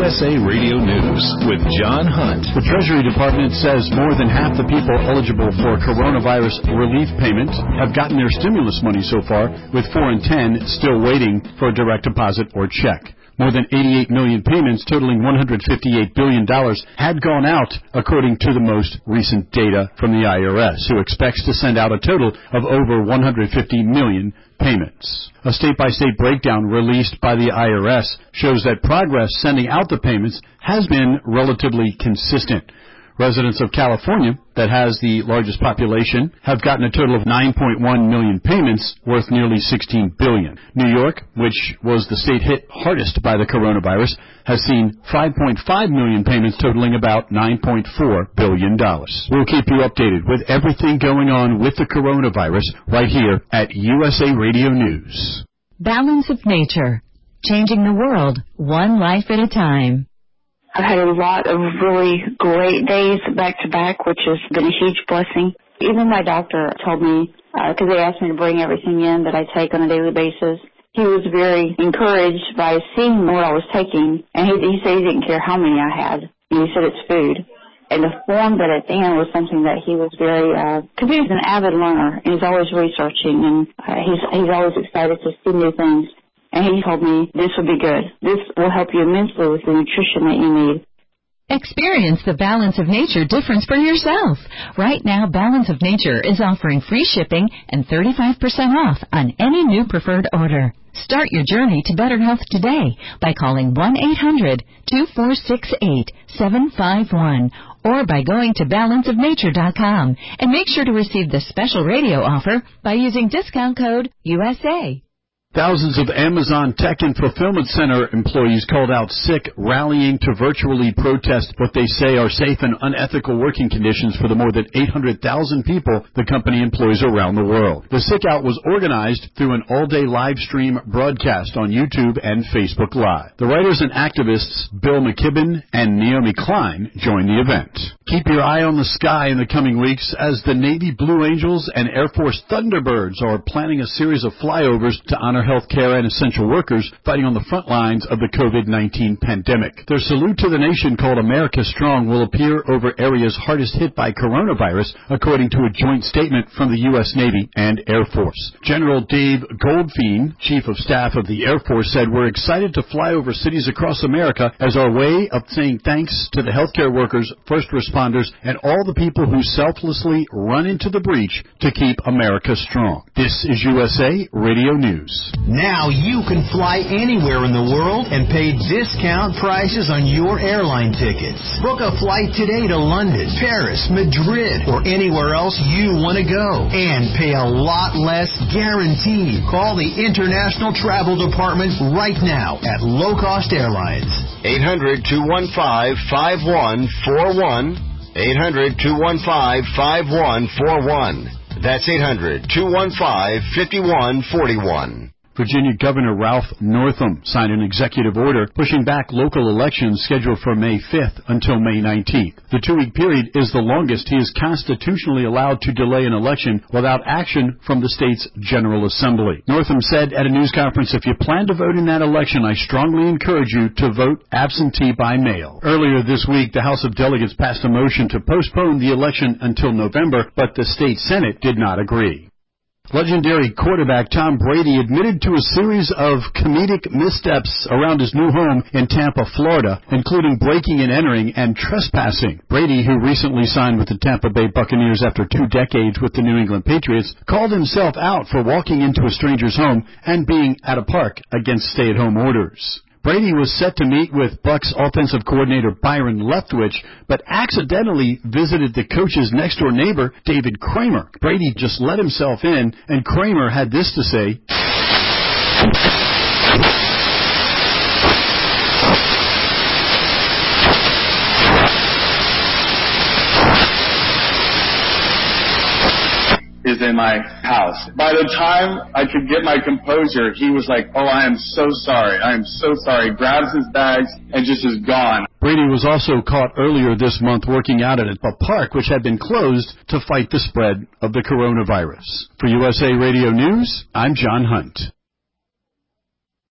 USA Radio News with John Hunt. The Treasury Department says more than half the people eligible for coronavirus relief payment have gotten their stimulus money so far, with 4 in 10 still waiting for a direct deposit or check. More than 88 million payments totaling $158 billion had gone out, according to the most recent data from the IRS, who expects to send out a total of over 150 million payments. A state-by-state breakdown released by the IRS shows that progress sending out the payments has been relatively consistent. Residents of California, that has the largest population, have gotten a total of 9.1 million payments worth nearly $16 billion. New York, which was the state hit hardest by the coronavirus, has seen 5.5 million payments totaling about $9.4 billion. We'll keep you updated with everything going on with the coronavirus right here at USA Radio News. Balance of Nature, changing the world one life at a time. I've had a lot of really great days back-to-back, which has been a huge blessing. Even my doctor told me, because they asked me to bring everything in that I take on a daily basis, he was very encouraged by seeing what I was taking, and he said he didn't care how many I had. And he said it's food. And the form that it's in was something that he was very, because he's an avid learner, and he's always researching, and he's always excited to see new things. And he told me, this will be good. This will help you immensely with the nutrition that you need. Experience the Balance of Nature difference for yourself. Right now, Balance of Nature is offering free shipping and 35% off on any new preferred order. Start your journey to better health today by calling 1-800-2468-751 or by going to balanceofnature.com and make sure to receive the special radio offer by using discount code USA. Thousands of Amazon Tech and Fulfillment Center employees called out sick, rallying to virtually protest what they say are safe and unethical working conditions for the more than 800,000 people the company employs around the world. The sick out was organized through an all-day live stream broadcast on YouTube and Facebook Live. The writers and activists Bill McKibben and Naomi Klein joined the event. Keep your eye on the sky in the coming weeks as the Navy Blue Angels and Air Force Thunderbirds are planning a series of flyovers to honor healthcare and essential workers fighting on the front lines of the COVID-19 pandemic. Their salute to the nation, called America Strong, will appear over areas hardest hit by coronavirus, according to a joint statement from the U.S. Navy and Air Force. General Dave Goldfein, Chief of Staff of the Air Force, said, "We're excited to fly over cities across America as our way of saying thanks to the healthcare workers, first responders, and all the people who selflessly run into the breach to keep America strong." This is USA Radio News. Now you can fly anywhere in the world and pay discount prices on your airline tickets. Book a flight today to London, Paris, Madrid, or anywhere else you want to go. And pay a lot less guaranteed. Call the International Travel Department right now at Low Cost Airlines. 800-215-5141. 800-215-5141. That's 800-215-5141. Virginia Governor Ralph Northam signed an executive order pushing back local elections scheduled for May 5th until May 19th. The two-week period is the longest he is constitutionally allowed to delay an election without action from the state's General Assembly. Northam said at a news conference, "If you plan to vote in that election, I strongly encourage you to vote absentee by mail." Earlier this week, the House of Delegates passed a motion to postpone the election until November, but the state Senate did not agree. Legendary quarterback Tom Brady admitted to a series of comedic missteps around his new home in Tampa, Florida, including breaking and entering and trespassing. Brady, who recently signed with the Tampa Bay Buccaneers after 2 decades with the New England Patriots, called himself out for walking into a stranger's home and being at a park against stay-at-home orders. Brady was set to meet with Bucs offensive coordinator Byron Leftwich, but accidentally visited the coach's next-door neighbor, David Kramer. Brady just let himself in, and Kramer had this to say. Is in my house. By the time I could get my composure, he was like, "Oh, I am so sorry. I am so sorry." Grabs his bags and just is gone. Brady was also caught earlier this month working out at a park which had been closed to fight the spread of the coronavirus. For USA Radio News, I'm John Hunt.